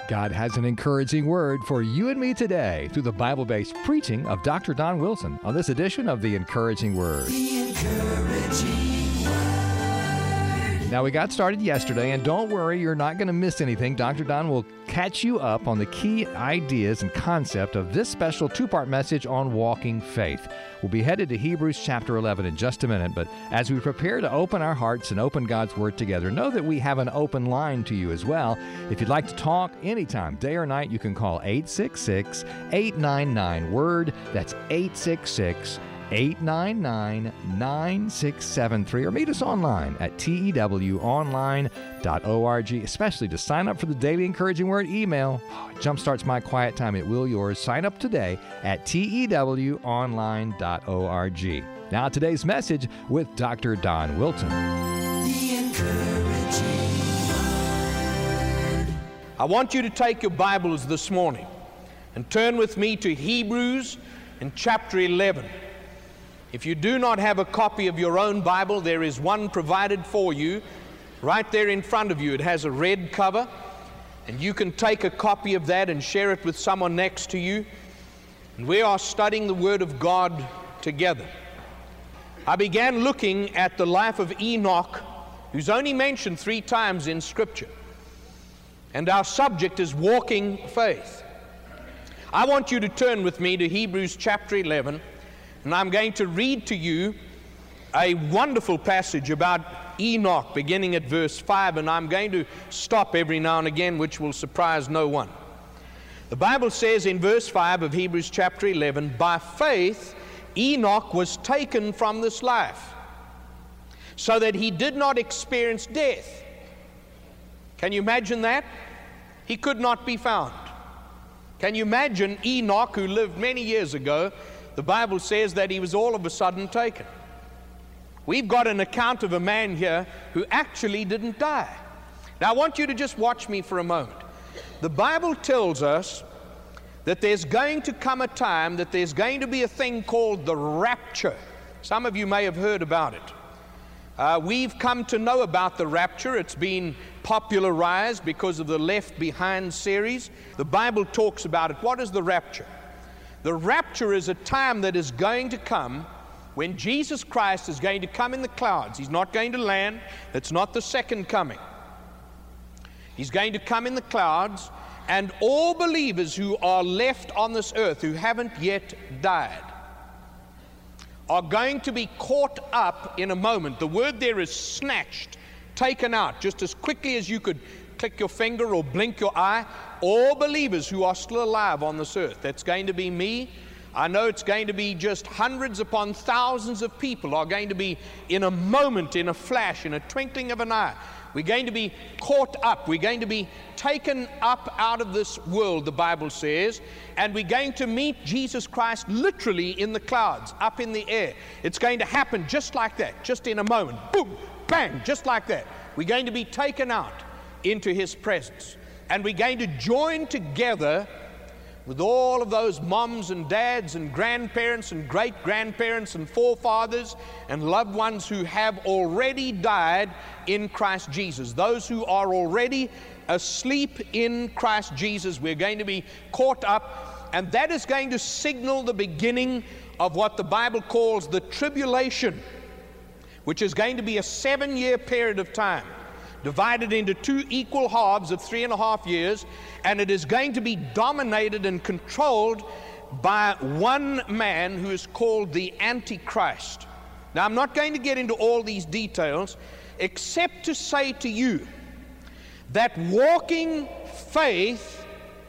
God has an encouraging word for you and me today through the Bible-based preaching of Dr. Don Wilson on this edition of The Encouraging Word. The Encouraging Word. Now, we got started yesterday, and don't worry, you're not going to miss anything. Dr. Don will catch you up on the key ideas and concept of this special two-part message on walking faith. We'll be headed to Hebrews chapter 11 in just a minute, but as we prepare to open our hearts and open God's Word together, know that we have an open line to you as well. If you'd like to talk anytime, day or night, you can call 866-899-WORD. That's 866-899-9673, or meet us online at tewonline.org, especially to sign up for the Daily Encouraging Word email. Oh, it jumpstarts my quiet time. It will yours. Sign up today at tewonline.org. Now today's message with Dr. Don Wilson. The Encouraging Word. I want you to take your Bibles this morning and turn with me to Hebrews in chapter 11. If you do not have a copy of your own Bible, there is one provided for you right there in front of you. It has a red cover, and you can take a copy of that and share it with someone next to you. And we are studying the Word of God together. I began looking at the life of Enoch, who's only mentioned 3 times in Scripture. And our subject is walking faith. I want you to turn with me to Hebrews chapter 11, and I'm going to read to you a wonderful passage about Enoch, beginning at verse 5, and I'm going to stop every now and again, which will surprise no one. The Bible says in verse 5 of Hebrews chapter 11, "By faith Enoch was taken from this life, so that he did not experience death." Can you imagine that? He could not be found. Can you imagine Enoch, who lived many years ago? The Bible says that he was all of a sudden taken. We've got an account of a man here who actually didn't die. Now I want you to just watch me for a moment. The Bible tells us that there's going to come a time that there's going to be a thing called the rapture. Some of you may have heard about it. We've come to know about the rapture. It's been popularized because of the Left Behind series. The Bible talks about it. What is the rapture? The rapture is a time that is going to come when Jesus Christ is going to come in the clouds. He's not going to land. That's not the second coming. He's going to come in the clouds, and all believers who are left on this earth, who haven't yet died, are going to be caught up in a moment. The word there is snatched, taken out, just as quickly as you could click your finger or blink your eye. All believers who are still alive on this earth. That's going to be me. I know it's going to be just hundreds upon thousands of people are going to be in a moment, in a flash, in a twinkling of an eye. We're going to be caught up. We're going to be taken up out of this world, the Bible says, and we're going to meet Jesus Christ literally in the clouds, up in the air. It's going to happen just like that, just in a moment. Boom, bang, just like that. We're going to be taken out into His presence, and we're going to join together with all of those moms and dads and grandparents and great-grandparents and forefathers and loved ones who have already died in Christ Jesus. Those who are already asleep in Christ Jesus, we're going to be caught up, and that is going to signal the beginning of what the Bible calls the tribulation, which is going to be a 7-year period of time, divided into 2 equal halves of 3.5 years, and it is going to be dominated and controlled by one man who is called the Antichrist. Now, I'm not going to get into all these details, except to say to you that walking faith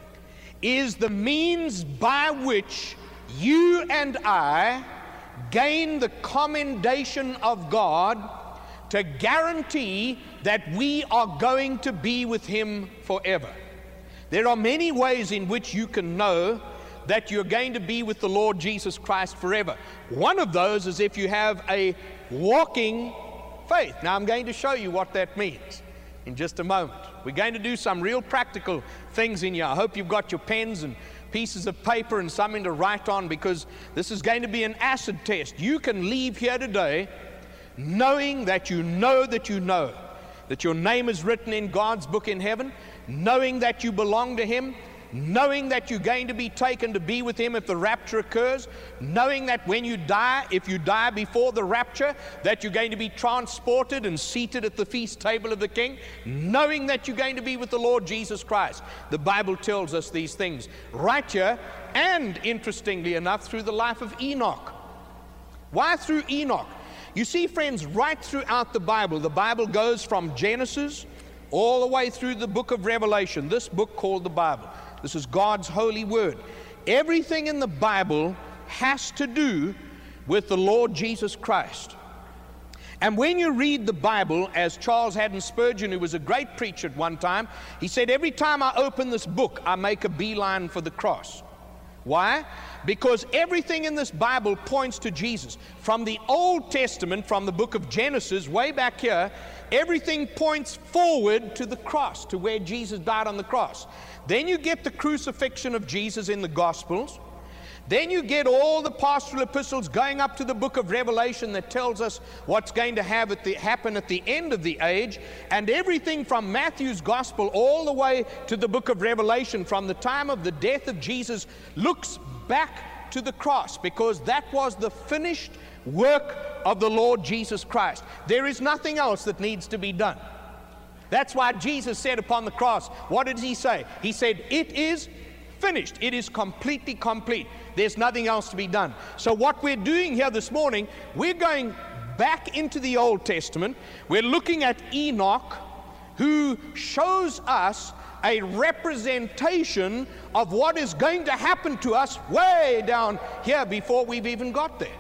is the means by which you and I gain the commendation of God to guarantee that we are going to be with Him forever. There are many ways in which you can know that you're going to be with the Lord Jesus Christ forever. One of those is if you have a walking faith. Now I'm going to show you what that means in just a moment. We're going to do some real practical things in here. I hope you've got your pens and pieces of paper and something to write on, because this is going to be an acid test. You can leave here today knowing that you know that your name is written in God's book in heaven, knowing that you belong to Him, knowing that you're going to be taken to be with Him if the rapture occurs, knowing that when you die, if you die before the rapture, that you're going to be transported and seated at the feast table of the King, knowing that you're going to be with the Lord Jesus Christ. The Bible tells us these things right here, and interestingly enough, through the life of Enoch. Why through Enoch? You see, friends, right throughout the Bible goes from Genesis all the way through the book of Revelation, this book called the Bible. This is God's holy word. Everything in the Bible has to do with the Lord Jesus Christ. And when you read the Bible, as Charles Haddon Spurgeon, who was a great preacher at one time, he said, every time I open this book, I make a beeline for the cross. Why? Because everything in this Bible points to Jesus. From the Old Testament, from the book of Genesis, way back here, everything points forward to the cross, to where Jesus died on the cross. Then you get the crucifixion of Jesus in the Gospels. Then you get all the pastoral epistles going up to the book of Revelation that tells us what's going to happen at the end of the age. And everything from Matthew's Gospel all the way to the book of Revelation, from the time of the death of Jesus, looks back to the cross, because that was the finished work of the Lord Jesus Christ. There is nothing else that needs to be done. That's why Jesus said upon the cross, what did He say? He said, it is finished. It is completely complete. There's nothing else to be done. So what we're doing here this morning, we're going back into the Old Testament. We're looking at Enoch, who shows us a representation of what is going to happen to us way down here before we've even got there.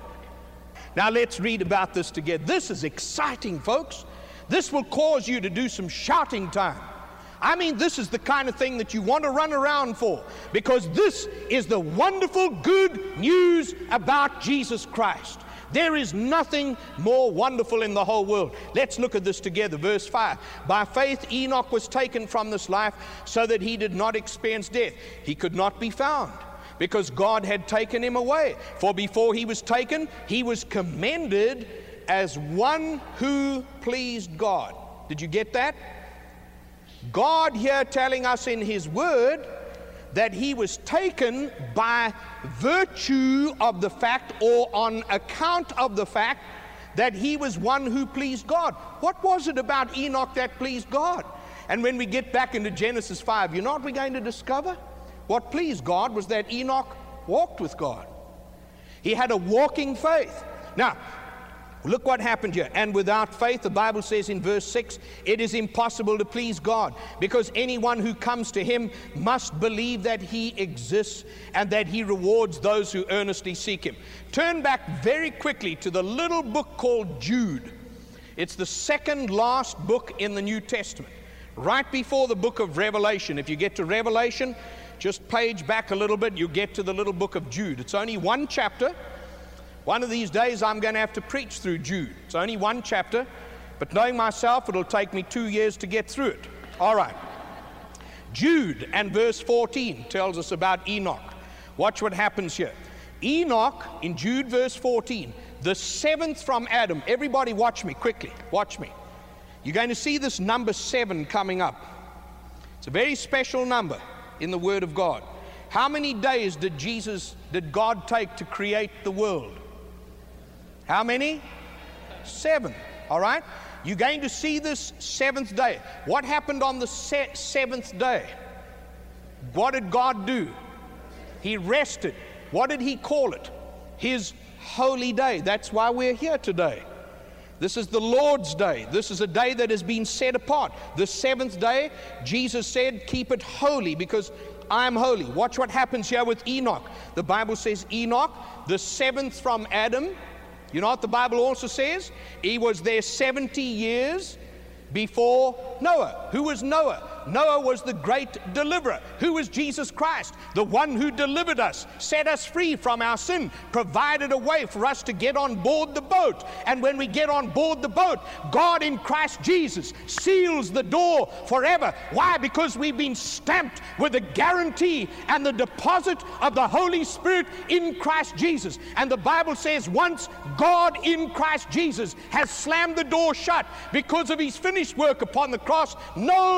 Now let's read about this together. This is exciting, folks. This will cause you to do some shouting time. I mean, this is the kind of thing that you want to run around for, because this is the wonderful good news about Jesus Christ. There is nothing more wonderful in the whole world. Let's look at this together. Verse 5. By faith Enoch was taken from this life so that he did not experience death. He could not be found, because God had taken him away. For before he was taken, he was commended as one who pleased God. Did you get that? God here telling us in His Word that he was taken by virtue of the fact, or on account of the fact, that he was one who pleased God. What was it about Enoch that pleased God? And when we get back into Genesis 5, you know what we're going to discover? What pleased God was that Enoch walked with God. He had a walking faith. Now, look what happened here. And without faith, the Bible says in verse 6, it is impossible to please God, because anyone who comes to Him must believe that He exists and that He rewards those who earnestly seek Him. Turn back very quickly to the little book called Jude. It's the second last book in the New Testament, right before the book of Revelation. If you get to Revelation, just page back a little bit, you get to the little book of Jude. It's only one chapter. One of these days I'm going to have to preach through Jude. It's only one chapter, but knowing myself, it'll take me 2 years to get through it. All right. Jude and verse 14 tells us about Enoch. Watch what happens here. Enoch, in Jude verse 14, the seventh from Adam. Everybody watch me quickly. Watch me. You're going to see this number 7 coming up. It's a very special number in the Word of God. How many days did God take to create the world? How many? 7. All right? You're going to see this 7th day. What happened on the 7th day? What did God do? He rested. What did He call it? His holy day. That's why we're here today. This is the Lord's day. This is a day that has been set apart. The 7th day, Jesus said, keep it holy, because I am holy. Watch what happens here with Enoch. The Bible says Enoch, the 7th from Adam. You know what the Bible also says? He was there 70 years before Noah. Who was Noah? Noah was the great deliverer. Who was Jesus Christ? The one who delivered us, set us free from our sin, provided a way for us to get on board the boat. And when we get on board the boat, God in Christ Jesus seals the door forever. Why? Because we've been stamped with the guarantee and the deposit of the Holy Spirit in Christ Jesus. And the Bible says once God in Christ Jesus has slammed the door shut because of His finished work upon the cross, nobody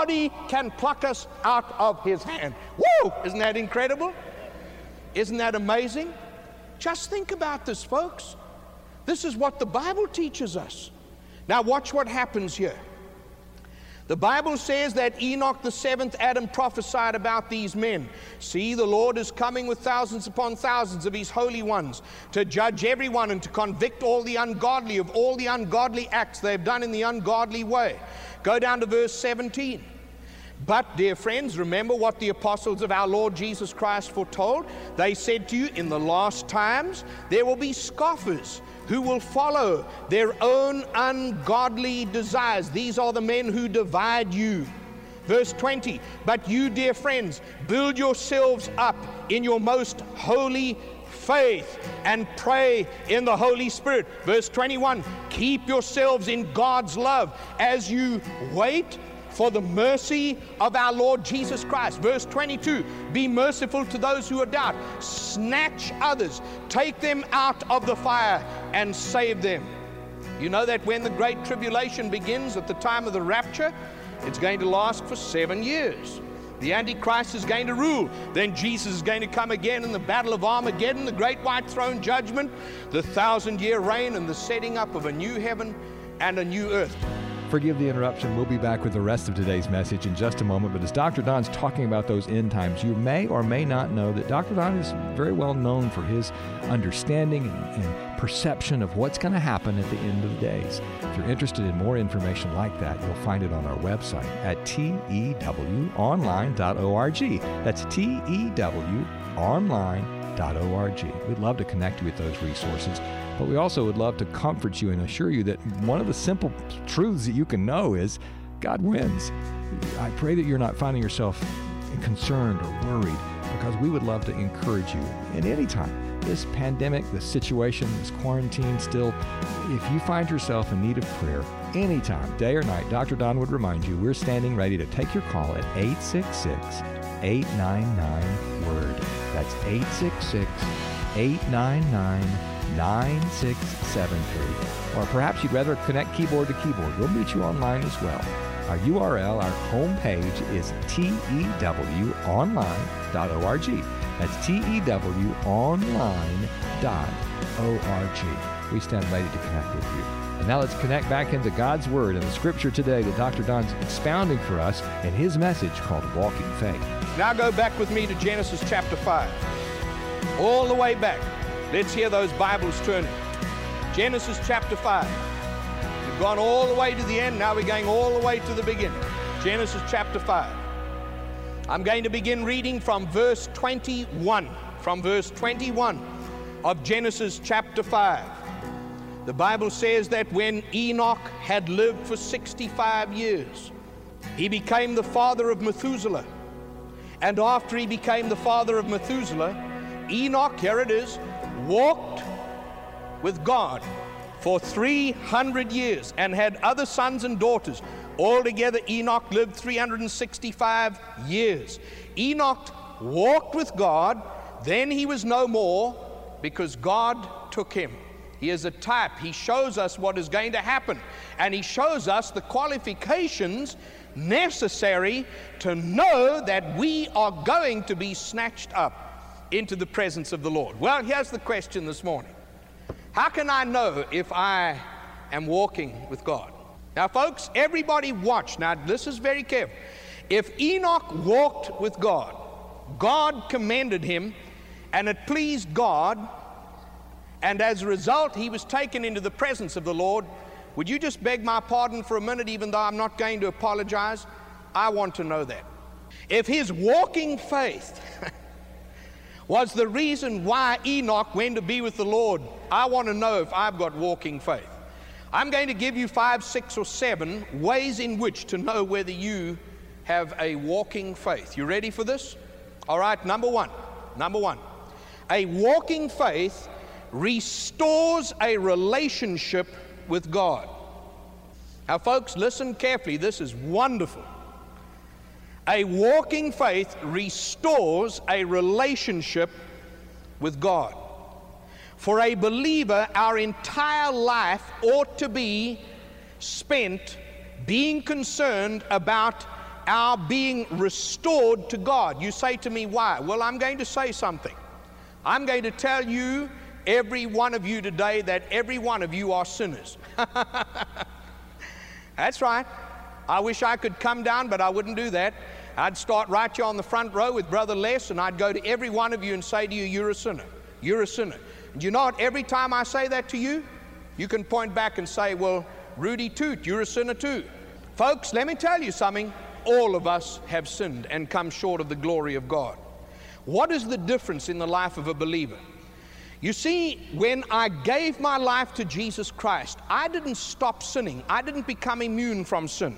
Nobody can pluck us out of his hand. Woo! Isn't that incredible? Isn't that amazing? Just think about this, folks. This is what the Bible teaches us. Now watch what happens here. The Bible says that Enoch, the seventh Adam, prophesied about these men. See, the Lord is coming with thousands upon thousands of his holy ones to judge everyone and to convict all the ungodly of all the ungodly acts they have done in the ungodly way. Go down to verse 17. But, dear friends, remember what the apostles of our Lord Jesus Christ foretold. They said to you, in the last times there will be scoffers who will follow their own ungodly desires. These are the men who divide you. Verse 20, but you, dear friends, build yourselves up in your most holy faith and pray in the Holy Spirit. Verse 21, keep yourselves in God's love as you wait for the mercy of our Lord Jesus Christ. Verse 22, be merciful to those who are down. Snatch others, take them out of the fire and save them. You know that when the great tribulation begins at the time of the rapture, it's going to last for 7 years. The Antichrist is going to rule. Then Jesus is going to come again in the battle of Armageddon, the great white throne judgment, the 1,000-year reign, and the setting up of a new heaven and a new earth. Forgive the interruption. We'll be back with the rest of today's message in just a moment. But as Dr. Don's talking about those end times, you may or may not know that Dr. Don is very well known for his understanding and perception of what's going to happen at the end of the days. If you're interested in more information like that, you'll find it on our website at tewonline.org. That's tewonline.org. We'd love to connect you with those resources. But we also would love to comfort you and assure you that one of the simple truths that you can know is God wins. I pray that you're not finding yourself concerned or worried, because we would love to encourage you at any time. This pandemic, this situation, this quarantine still, if you find yourself in need of prayer, anytime, day or night, Dr. Don would remind you we're standing ready to take your call at 866-899-WORD. That's 866-899-9673. Or perhaps you'd rather connect keyboard to keyboard. We'll meet you online as well. Our URL, our homepage is tewonline.org. That's tewonline.org. We stand ready to connect with you. And now let's connect back into God's Word and the Scripture today that Dr. Don's expounding for us in his message called Walking Faith. Now go back with me to Genesis chapter 5. All the way back. Let's hear those Bibles turning. Genesis chapter 5. We've gone all the way to the end. Now we're going all the way to the beginning. Genesis chapter 5. I'm going to begin reading from verse 21. From verse 21 of Genesis chapter 5. The Bible says that when Enoch had lived for 65 years, he became the father of Methuselah. And after he became the father of Methuselah, Enoch, here it is, walked with God for 300 years and had other sons and daughters. Altogether, Enoch lived 365 years. Enoch walked with God, then he was no more because God took him. He is a type. He shows us what is going to happen, and he shows us the qualifications necessary to know that we are going to be snatched up into the presence of the Lord. Well, here's the question this morning. How can I know if I am walking with God? Now, folks, everybody watch. Now, this is very careful. If Enoch walked with God, God commended him, and it pleased God, and as a result, he was taken into the presence of the Lord. Would you just beg my pardon for a minute, even though I'm not going to apologize? I want to know that. If his walking faith was the reason why Enoch went to be with the Lord, I want to know if I've got walking faith. I'm going to give you 5, 6, or 7 ways in which to know whether you have a walking faith. You ready for this? All right, number one. A walking faith restores a relationship with God. Now, folks, listen carefully. This is wonderful. A walking faith restores a relationship with God. For a believer, our entire life ought to be spent being concerned about our being restored to God. You say to me, why? Well, I'm going to say something. I'm going to tell you, every one of you today, that every one of you are sinners. That's right. I wish I could come down, but I wouldn't do that. I'd start right here on the front row with Brother Les, and I'd go to every one of you and say to you, you're a sinner. You're a sinner. And you know what? Every time I say that to you, you can point back and say, well, Rudy Toot, you're a sinner too. Folks, let me tell you something. All of us have sinned and come short of the glory of God. What is the difference in the life of a believer? You see, when I gave my life to Jesus Christ, I didn't stop sinning. I didn't become immune from sin.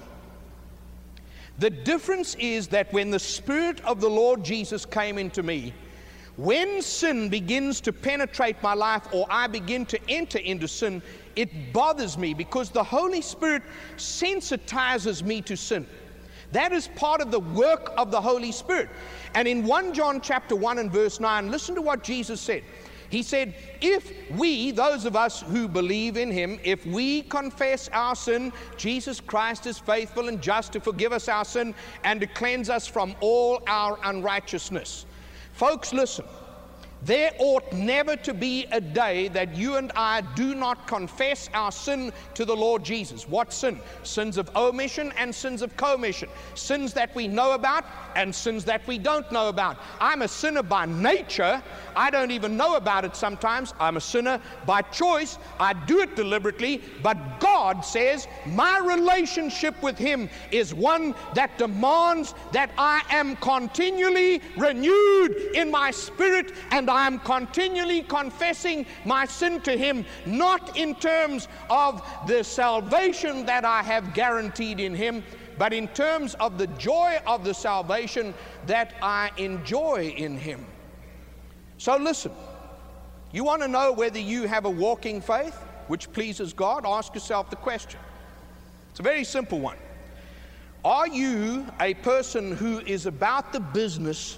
The difference is that when the Spirit of the Lord Jesus came into me, when sin begins to penetrate my life, or I begin to enter into sin, it bothers me because the Holy Spirit sensitizes me to sin. That is part of the work of the Holy Spirit. And in 1 John chapter 1 and verse 9, listen to what Jesus said. He said, if we, those of us who believe in Him, if we confess our sin, Jesus Christ is faithful and just to forgive us our sin and to cleanse us from all our unrighteousness. Folks, listen. There ought never to be a day that you and I do not confess our sin to the Lord Jesus. What sin? Sins of omission and sins of commission. Sins that we know about and sins that we don't know about. I'm a sinner by nature. I don't even know about it sometimes. I'm a sinner by choice. I do it deliberately. But God says my relationship with Him is one that demands that I am continually renewed in my spirit, and I'm continually confessing my sin to Him, not in terms of the salvation that I have guaranteed in Him, but in terms of the joy of the salvation that I enjoy in Him. So listen, you want to know whether you have a walking faith which pleases God? Ask yourself the question. It's a very simple one. Are you a person who is about the business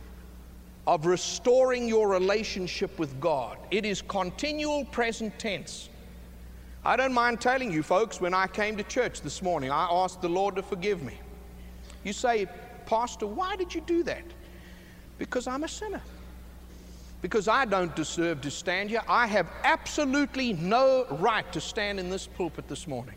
of restoring your relationship with God? It is continual present tense. I don't mind telling you, folks, when I came to church this morning, I asked the Lord to forgive me. You say, Pastor, why did you do that? Because I'm a sinner. Because I don't deserve to stand here. I have absolutely no right to stand in this pulpit this morning.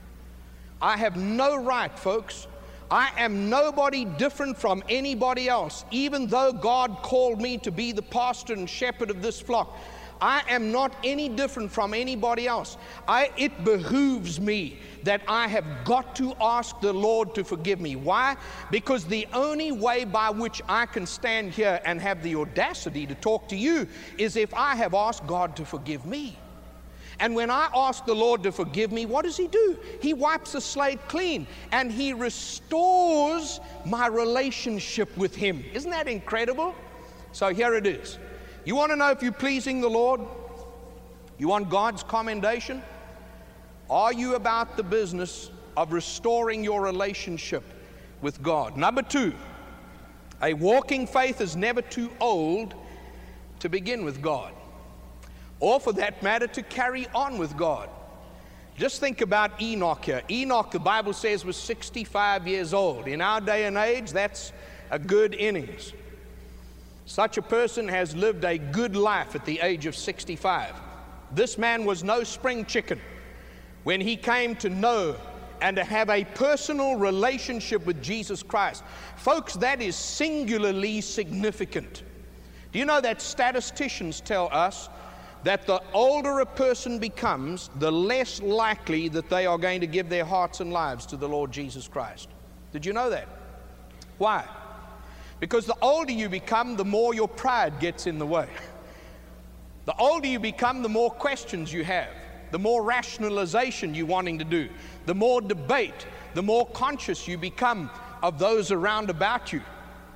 I have no right, folks. I am nobody different from anybody else. Even though God called me to be the pastor and shepherd of this flock, I am not any different from anybody else. It behooves me that I have got to ask the Lord to forgive me. Why? Because the only way by which I can stand here and have the audacity to talk to you is if I have asked God to forgive me. And when I ask the Lord to forgive me, what does He do? He wipes the slate clean and He restores my relationship with Him. Isn't that incredible? So here it is. You want to know if you're pleasing the Lord? You want God's commendation? Are you about the business of restoring your relationship with God? Number two, a walking faith is never too old to begin with God, or for that matter, to carry on with God. Just think about Enoch here. Enoch, the Bible says, was 65 years old. In our day and age, that's a good innings. Such a person has lived a good life at the age of 65. This man was no spring chicken. When he came to know and to have a personal relationship with Jesus Christ. Folks, that is singularly significant. Do you know that statisticians tell us that the older a person becomes, the less likely that they are going to give their hearts and lives to the Lord Jesus Christ? Did you know that? Why? Because the older you become, the more your pride gets in the way. The older you become, the more questions you have, the more rationalization you're wanting to do, the more debate, the more conscious you become of those around about you.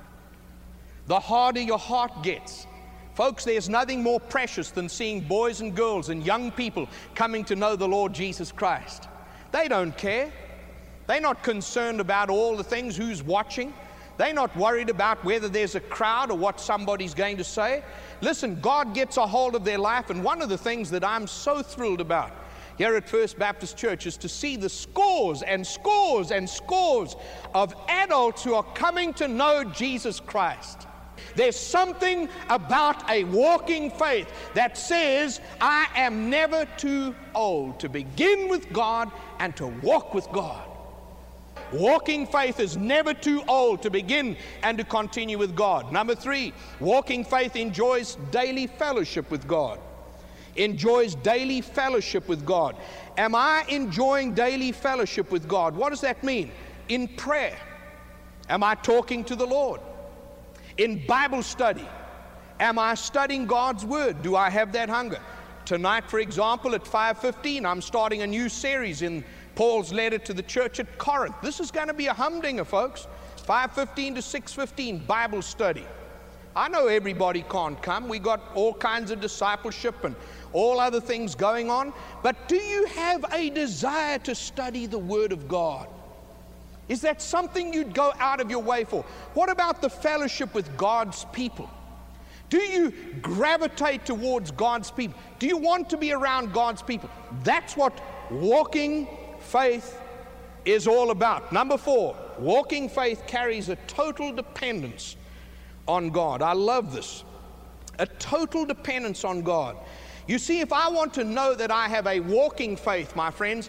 The harder your heart gets. Folks, there's nothing more precious than seeing boys and girls and young people coming to know the Lord Jesus Christ. They don't care. They're not concerned about all the things, who's watching. They're not worried about whether there's a crowd or what somebody's going to say. Listen, God gets a hold of their life, and one of the things that I'm so thrilled about here at First Baptist Church is to see the scores and scores and scores of adults who are coming to know Jesus Christ. There's something about a walking faith that says, I am never too old to begin with God and to walk with God. Walking faith is never too old to begin and to continue with God. Number 3, walking faith enjoys daily fellowship with God. Enjoys daily fellowship with God. Am I enjoying daily fellowship with God? What does that mean? In prayer. Am I talking to the Lord? In Bible study. Am I studying God's Word? Do I have that hunger? Tonight, for example, at 5:15, I'm starting a new series in Paul's letter to the church at Corinth. This is going to be a humdinger, folks. 5:15 to 6:15, Bible study. I know everybody can't come. We got all kinds of discipleship and all other things going on. But do you have a desire to study the Word of God? Is that something you'd go out of your way for? What about the fellowship with God's people? Do you gravitate towards God's people? Do you want to be around God's people? That's what walking faith is all about. Number 4, walking faith carries a total dependence on God. I love this. A total dependence on God. You see, if I want to know that I have a walking faith, my friends,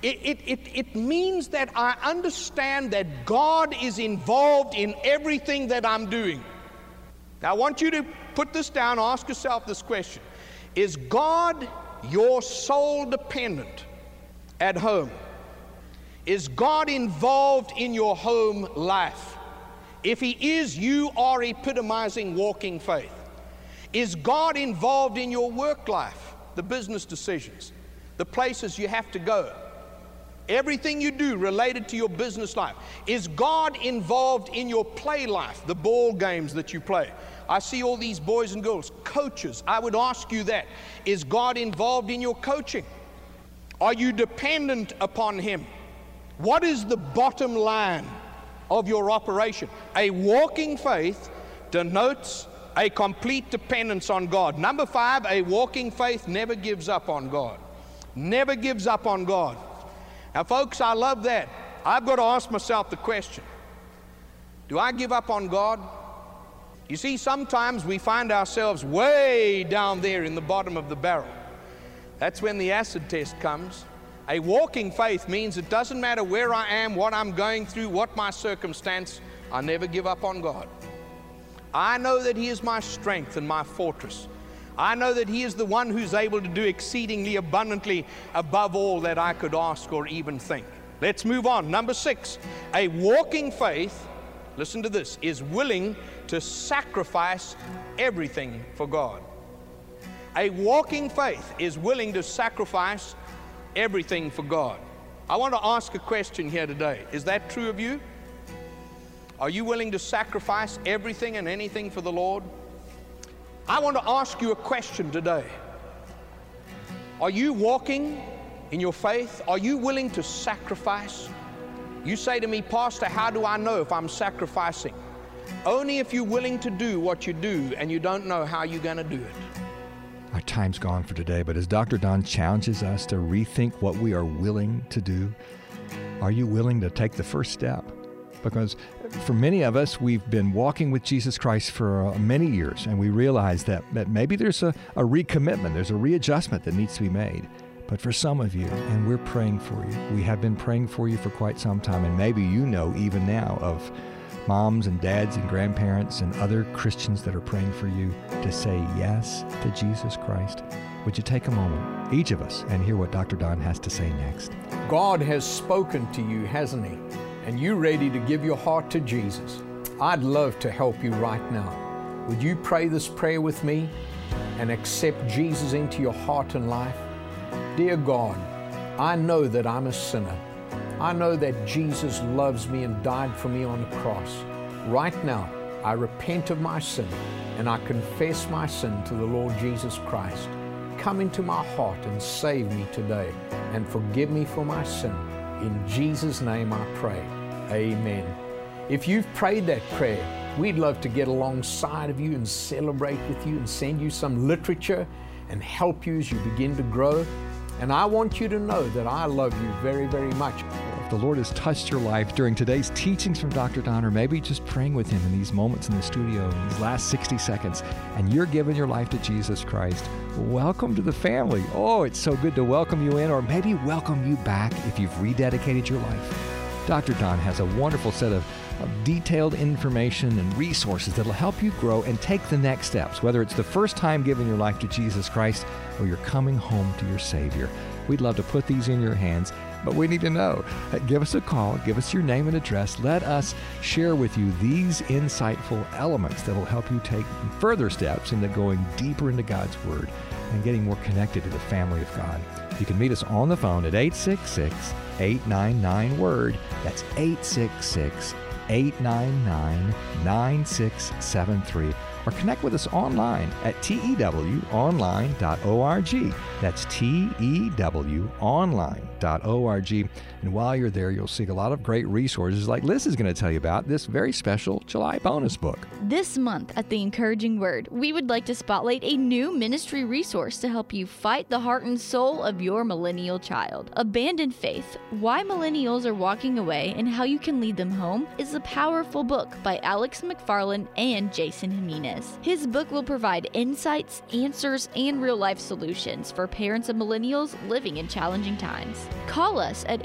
it means that I understand that God is involved in everything that I'm doing. Now, I want you to put this down, ask yourself this question. Is God your sole dependent at home? Is God involved in your home life? If He is, you are epitomizing walking faith. Is God involved in your work life, the business decisions, the places you have to go, everything you do related to your business life? Is God involved in your play life, the ball games that you play? I see all these boys and girls, coaches. I would ask you that. Is God involved in your coaching? Are you dependent upon Him? What is the bottom line of your operation? A walking faith denotes a complete dependence on God. Number 5, a walking faith never gives up on God. Never gives up on God. Now, folks, I love that. I've got to ask myself the question, do I give up on God? You see, sometimes we find ourselves way down there in the bottom of the barrel. That's when the acid test comes. A walking faith means it doesn't matter where I am, what I'm going through, what my circumstance, I never give up on God. I know that He is my strength and my fortress. I know that He is the one who's able to do exceedingly abundantly above all that I could ask or even think. Let's move on. Number 6, a walking faith, listen to this, is willing to sacrifice everything for God. A walking faith is willing to sacrifice everything for God. I want to ask a question here today. Is that true of you? Are you willing to sacrifice everything and anything for the Lord? I want to ask you a question today. Are you walking in your faith? Are you willing to sacrifice? You say to me, Pastor, how do I know if I'm sacrificing? Only if you're willing to do what you do and you don't know how you're going to do it. Our time's gone for today, but as Dr. Don challenges us to rethink what we are willing to do, are you willing to take the first step? Because for many of us, we've been walking with Jesus Christ for many years, and we realize that maybe there's a recommitment, there's a readjustment that needs to be made. But for some of you, and we're praying for you, we have been praying for you for quite some time, and maybe you know even now of moms and dads and grandparents and other Christians that are praying for you to say yes to Jesus Christ. Would you take a moment, each of us, and hear what Dr. Don has to say next? God has spoken to you, hasn't He? And you ready to give your heart to Jesus? I'd love to help you right now. Would you pray this prayer with me and accept Jesus into your heart and life? Dear God, I know that I'm a sinner. I know that Jesus loves me and died for me on the cross. Right now, I repent of my sin and I confess my sin to the Lord Jesus Christ. Come into my heart and save me today and forgive me for my sin. In Jesus' name I pray. Amen. If you've prayed that prayer, we'd love to get alongside of you and celebrate with you and send you some literature and help you as you begin to grow. And I want you to know that I love you very, very much. If the Lord has touched your life during today's teachings from Dr. Don, or maybe just praying with him in these moments in the studio, in these last 60 seconds, and you're giving your life to Jesus Christ, welcome to the family. Oh, it's so good to welcome you in, or maybe welcome you back if you've rededicated your life. Dr. Don has a wonderful set of detailed information and resources that will help you grow and take the next steps, whether it's the first time giving your life to Jesus Christ or you're coming home to your Savior. We'd love to put these in your hands, but we need to know. Give us a call, give us your name and address. Let us share with you these insightful elements that will help you take further steps into going deeper into God's Word and getting more connected to the family of God. You can meet us on the phone at 866-899-WORD. That's 866-899-9673. Or connect with us online at tewonline.org. That's tewonline.org. And while you're there, you'll see a lot of great resources like Liz is going to tell you about this very special July bonus book. This month at The Encouraging Word, we would like to spotlight a new ministry resource to help you fight the heart and soul of your millennial child. Abandoned Faith, Why Millennials Are Walking Away and How You Can Lead Them Home is a powerful book by Alex McFarland and Jason Jimenez. His book will provide insights, answers, and real-life solutions for parents of millennials living in challenging times. Call us at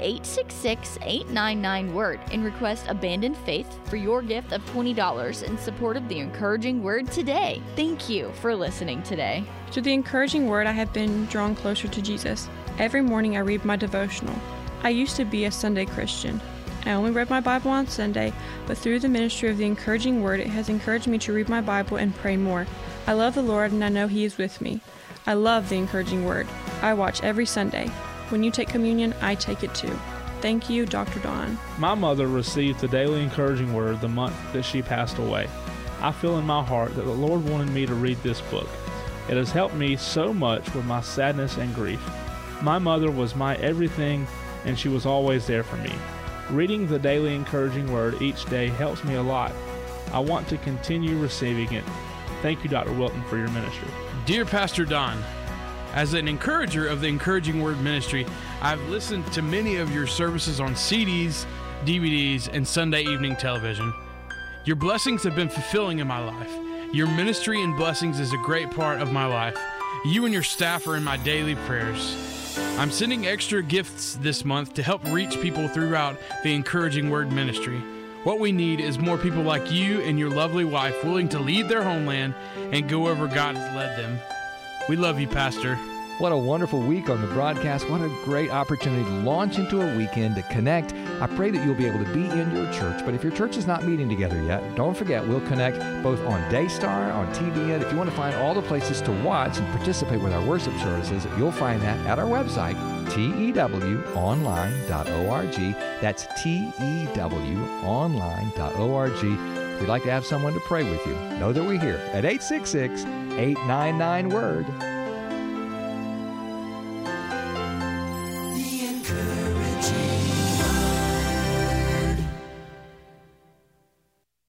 866-899-WORD and request Abandoned Faith for your gift of $20 in support of The Encouraging Word today. Thank you for listening today. Through The Encouraging Word, I have been drawn closer to Jesus. Every morning I read my devotional. I used to be a Sunday Christian. I only read my Bible on Sunday, but through the ministry of The Encouraging Word, it has encouraged me to read my Bible and pray more. I love the Lord and I know He is with me. I love The Encouraging Word. I watch every Sunday. When you take communion, I take it too. Thank you, Dr. Don. My mother received the daily encouraging word the month that she passed away. I feel in my heart that the Lord wanted me to read this book. It has helped me so much with my sadness and grief. My mother was my everything, and she was always there for me. Reading the daily encouraging word each day helps me a lot. I want to continue receiving it. Thank you, Dr. Wilton, for your ministry. Dear Pastor Don, as an encourager of the Encouraging Word Ministry, I've listened to many of your services on CDs, DVDs, and Sunday evening television. Your blessings have been fulfilling in my life. Your ministry and blessings is a great part of my life. You and your staff are in my daily prayers. I'm sending extra gifts this month to help reach people throughout the Encouraging Word Ministry. What we need is more people like you and your lovely wife willing to leave their homeland and go wherever God has led them. We love you, Pastor. What a wonderful week on the broadcast. What a great opportunity to launch into a weekend to connect. I pray that you'll be able to be in your church. But if your church is not meeting together yet, don't forget, we'll connect both on Daystar, on TBN. If you want to find all the places to watch and participate with our worship services, you'll find that at our website, tewonline.org. That's tewonline.org. If you'd like to have someone to pray with you, know that we're here at 866-899-WORD.